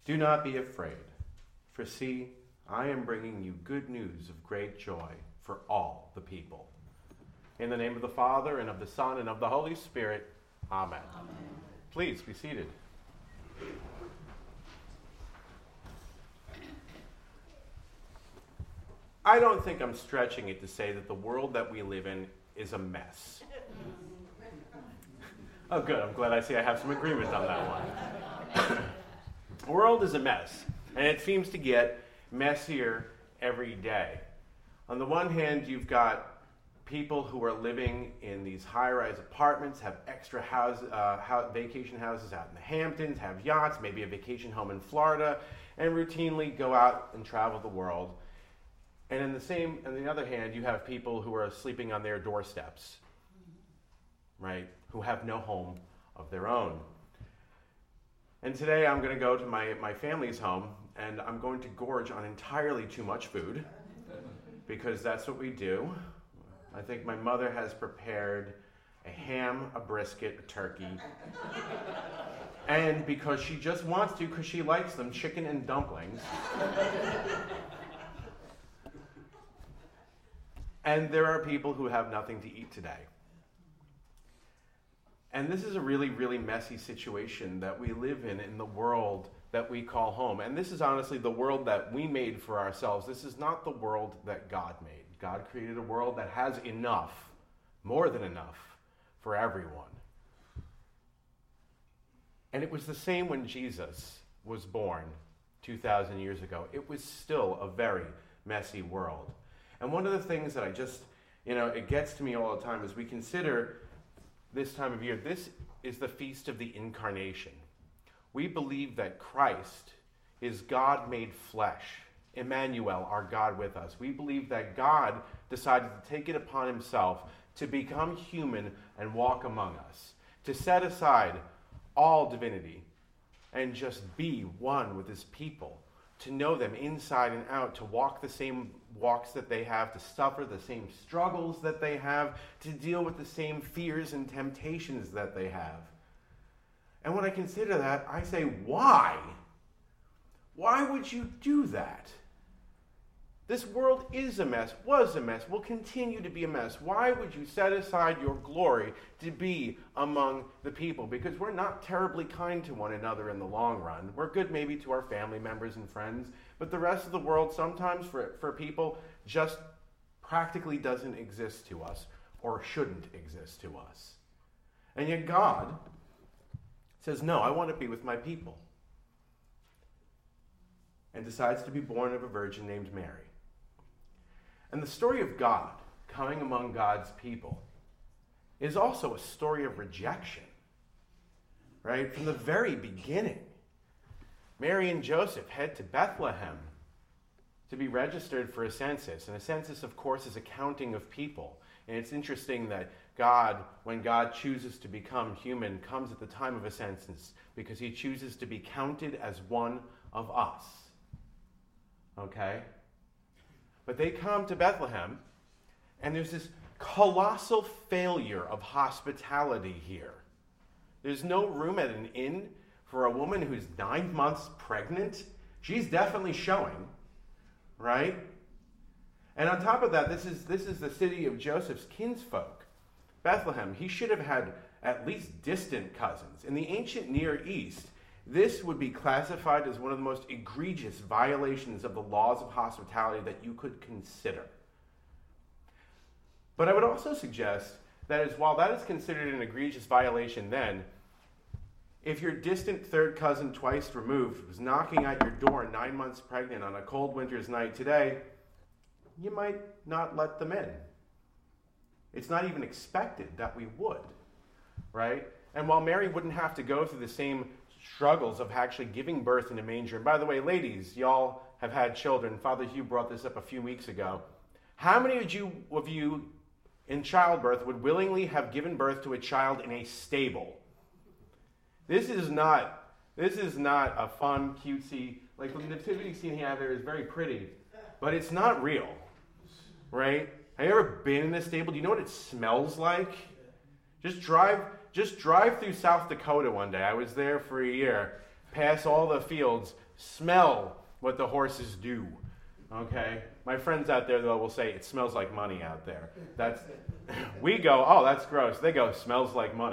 Do not be afraid, for see, I am bringing you good news of great joy for all the people. In the name of the Father, and of the Son, and of the Holy Spirit, Amen. Amen. Please be seated. I don't think I'm stretching it to say that the world that we live in is a mess. Oh, good. I'm glad I have some agreement on that one. The world is a mess, and it seems to get messier every day. On the one hand, you've got people who are living in these high-rise apartments, have extra vacation houses out in the Hamptons, have yachts, maybe a vacation home in Florida, and routinely go out and travel the world. And on the other hand, you have people who are sleeping on their doorsteps, right? Who have no home of their own. And today I'm going to go to my family's home, and I'm going to gorge on entirely too much food, because that's what we do. I think my mother has prepared a ham, a brisket, a turkey, and because she just wants to, because she likes them, chicken and dumplings. And there are people who have nothing to eat today. And this is a really, really messy situation that we live in the world that we call home. And this is honestly the world that we made for ourselves. This is not the world that God made. God created a world that has enough, more than enough, for everyone. And it was the same when Jesus was born 2,000 years ago. It was still a very messy world. And one of the things that it gets to me all the time as we consider this time of year, this is the Feast of the Incarnation. We believe that Christ is God made flesh, Emmanuel, our God with us. We believe that God decided to take it upon himself to become human and walk among us, to set aside all divinity and just be one with his people, to know them inside and out, to walk the same walks that they have, to suffer the same struggles that they have, to deal with the same fears and temptations that they have. And when I consider that, I say, why? Why would you do that? This world is a mess, was a mess, will continue to be a mess. Why would you set aside your glory to be among the people? Because we're not terribly kind to one another in the long run. We're good maybe to our family members and friends, but the rest of the world sometimes for people just practically doesn't exist to us or shouldn't exist to us. And yet God says, no, I want to be with my people. And decides to be born of a virgin named Mary. And the story of God coming among God's people is also a story of rejection, right? From the very beginning, Mary and Joseph head to Bethlehem to be registered for a census. And a census, of course, is a counting of people. And it's interesting that God, when God chooses to become human, comes at the time of a census because he chooses to be counted as one of us. Okay? But they come to Bethlehem, and there's this colossal failure of hospitality here. There's no room at an inn for a woman who's 9 months pregnant. She's definitely showing, right? And on top of that, this is the city of Joseph's kinsfolk, Bethlehem. He should have had at least distant cousins. In the ancient Near East, this would be classified as one of the most egregious violations of the laws of hospitality that you could consider. But I would also suggest that while that is considered an egregious violation then, if your distant third cousin twice removed was knocking at your door 9 months pregnant on a cold winter's night today, you might not let them in. It's not even expected that we would, right? And while Mary wouldn't have to go through the same struggles of actually giving birth in a manger. And by the way, ladies, y'all have had children. Father Hugh brought this up a few weeks ago. How many of you in childbirth would willingly have given birth to a child in a stable? This is not a fun, cutesy, like the nativity scene here there is very pretty, but it's not real, right? Have you ever been in a stable? Do you know what it smells like? Just drive through South Dakota one day. I was there for a year. pass all the fields, smell what the horses do. Okay? My friends out there, though, will say, it smells like money out there. We go, oh, that's gross. They go, smells like money.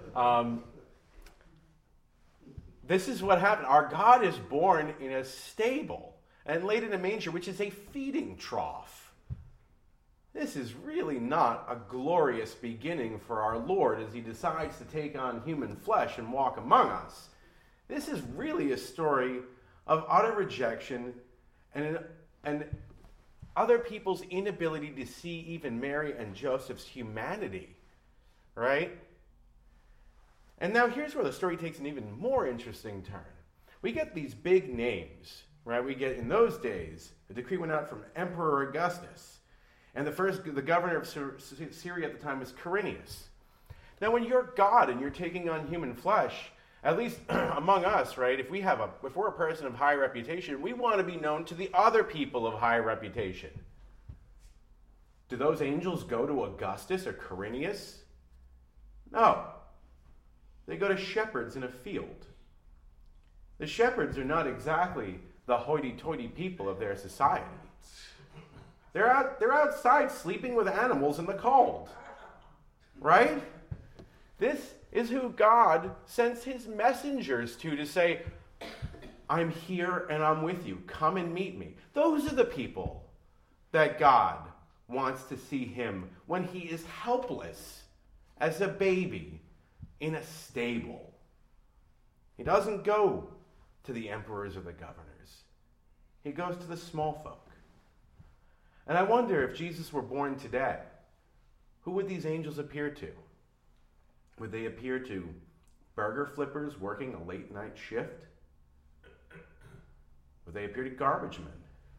This is what happened. Our God is born in a stable and laid in a manger, which is a feeding trough. This is really not a glorious beginning for our Lord as he decides to take on human flesh and walk among us. This is really a story of utter rejection and other people's inability to see even Mary and Joseph's humanity, right? And now here's where the story takes an even more interesting turn. We get these big names, right? We get, in those days, a decree went out from Emperor Augustus. And the governor of Syria at the time was Quirinius. Now when you're God and you're taking on human flesh, at least among us, right, if we're a person of high reputation, we want to be known to the other people of high reputation. Do those angels go to Augustus or Quirinius? No. They go to shepherds in a field. The shepherds are not exactly the hoity-toity people of their society. They're outside sleeping with animals in the cold. Right? This is who God sends his messengers to say, I'm here and I'm with you. Come and meet me. Those are the people that God wants to see him when he is helpless as a baby in a stable. He doesn't go to the emperors or the governors. He goes to the small folk. And I wonder if Jesus were born today, who would these angels appear to? Would they appear to burger flippers working a late night shift? Would they appear to garbage men?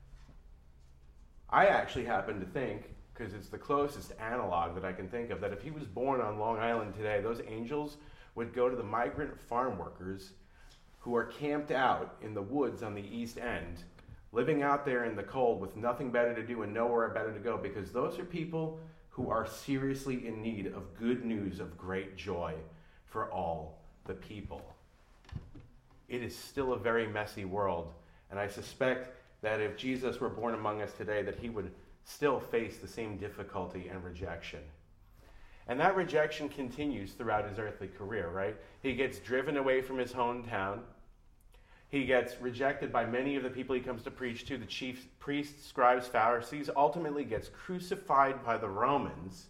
I actually happen to think, because it's the closest analog that I can think of, that if he was born on Long Island today, those angels would go to the migrant farm workers who are camped out in the woods on the East End, living out there in the cold with nothing better to do and nowhere better to go, because those are people who are seriously in need of good news of great joy for all the people. It is still a very messy world, and I suspect that if Jesus were born among us today, that he would still face the same difficulty and rejection. And that rejection continues throughout his earthly career, right? He gets driven away from his hometown. He gets rejected by many of the people he comes to preach to, the chief priests, scribes, Pharisees, ultimately gets crucified by the Romans.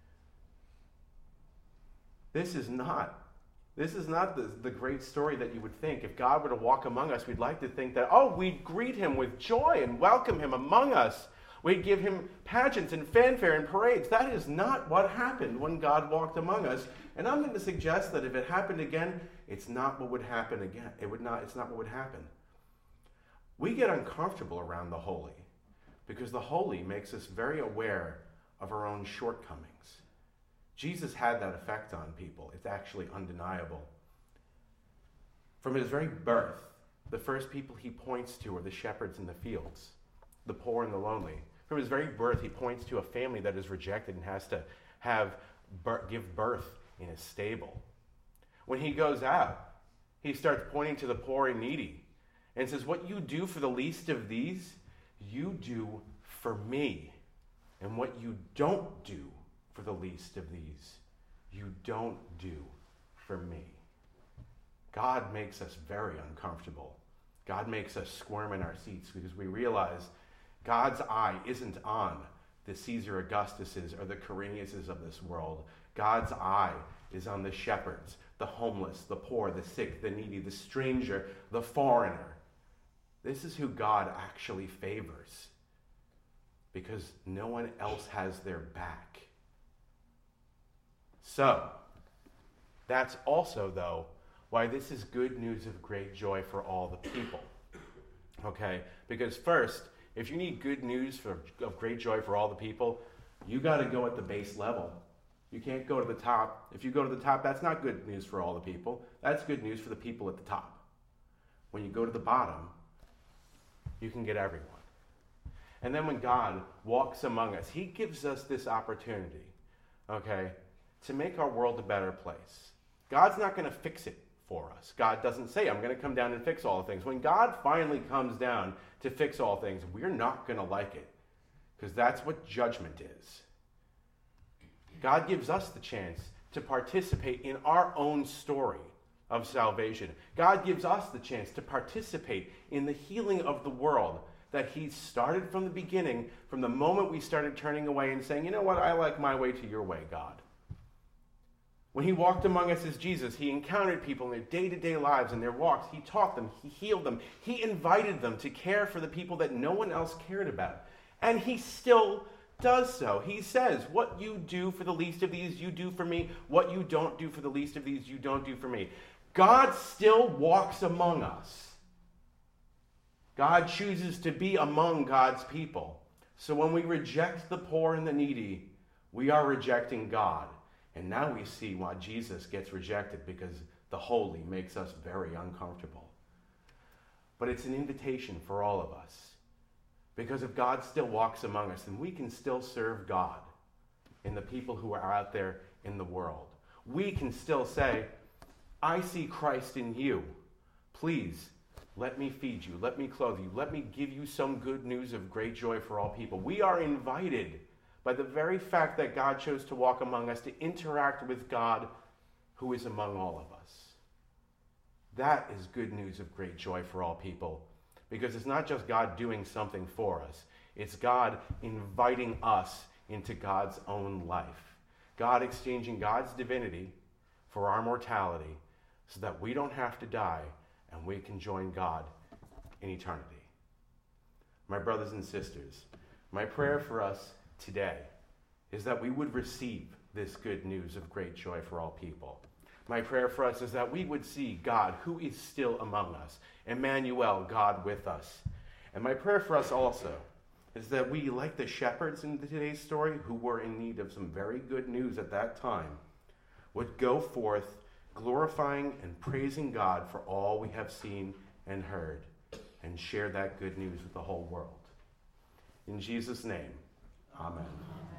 This is not the great story that you would think. If God were to walk among us, we'd like to think that, we'd greet him with joy and welcome him among us. We'd give him pageants and fanfare and parades. That is not what happened when God walked among us. And I'm going to suggest that if it happened again, it's not what would happen again. It's not what would happen. We get uncomfortable around the holy because the holy makes us very aware of our own shortcomings. Jesus had that effect on people. It's actually undeniable. From his very birth, the first people he points to are the shepherds in the fields, the poor and the lonely. From his very birth, he points to a family that is rejected and has to give birth in a stable. When he goes out, he starts pointing to the poor and needy and says, what you do for the least of these, you do for me. And what you don't do for the least of these, you don't do for me. God makes us very uncomfortable. God makes us squirm in our seats because we realize God's eye isn't on the Caesar Augustuses or the Quiriniuses of this world. God's eye is on the shepherds, the homeless, the poor, the sick, the needy, the stranger, the foreigner. This is who God actually favors because no one else has their back. So, that's also, though, why this is good news of great joy for all the people. Okay? Because first, if you need good news of great joy for all the people, you got to go at the base level. You can't go to the top. If you go to the top, that's not good news for all the people. That's good news for the people at the top. When you go to the bottom, you can get everyone. And then when God walks among us, he gives us this opportunity, okay, to make our world a better place. God's not going to fix it for us. God doesn't say, I'm going to come down and fix all things. When God finally comes down to fix all things, we're not going to like it, because that's what judgment is. God gives us the chance to participate in our own story of salvation. God gives us the chance to participate in the healing of the world that he started from the beginning, from the moment we started turning away and saying, you know what, I like my way to your way, God. When he walked among us as Jesus, he encountered people in their day-to-day lives and their walks. He taught them, he healed them, he invited them to care for the people that no one else cared about. And he still does so. He says, what you do for the least of these, you do for me. What you don't do for the least of these, you don't do for me. God still walks among us. God chooses to be among God's people. So when we reject the poor and the needy, we are rejecting God. And now we see why Jesus gets rejected, because the holy makes us very uncomfortable. But it's an invitation for all of us. Because if God still walks among us, then we can still serve God in the people who are out there in the world. We can still say, I see Christ in you. Please, let me feed you. Let me clothe you. Let me give you some good news of great joy for all people. We are invited by the very fact that God chose to walk among us to interact with God who is among all of us. That is good news of great joy for all people. Because it's not just God doing something for us. It's God inviting us into God's own life. God exchanging God's divinity for our mortality so that we don't have to die and we can join God in eternity. My brothers and sisters, my prayer for us today is that we would receive this good news of great joy for all people. My prayer for us is that we would see God who is still among us. Emmanuel, God with us. And my prayer for us also is that we, like the shepherds in today's story, who were in need of some very good news at that time, would go forth glorifying and praising God for all we have seen and heard, and share that good news with the whole world. In Jesus' name, amen.